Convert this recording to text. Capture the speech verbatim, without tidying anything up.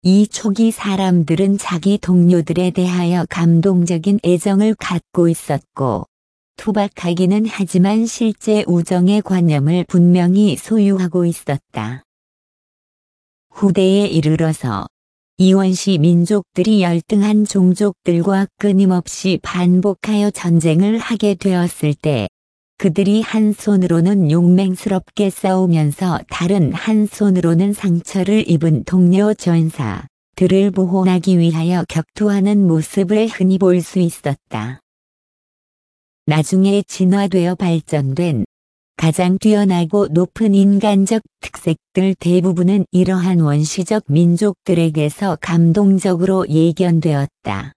이 초기 사람들은 자기 동료들에 대하여 감동적인 애정을 갖고 있었고, 투박하기는 하지만 실제 우정의 관념을 분명히 소유하고 있었다. 후대에 이르러서 이원시 민족들이 열등한 종족들과 끊임없이 반복하여 전쟁을 하게 되었을 때 그들이 한 손으로는 용맹스럽게 싸우면서 다른 한 손으로는 상처를 입은 동료 전사들을 보호하기 위하여 격투하는 모습을 흔히 볼 수 있었다. 나중에 진화되어 발전된 가장 뛰어나고 높은 인간적 특색들 대부분은 이러한 원시적 민족들에게서 감동적으로 예견되었다.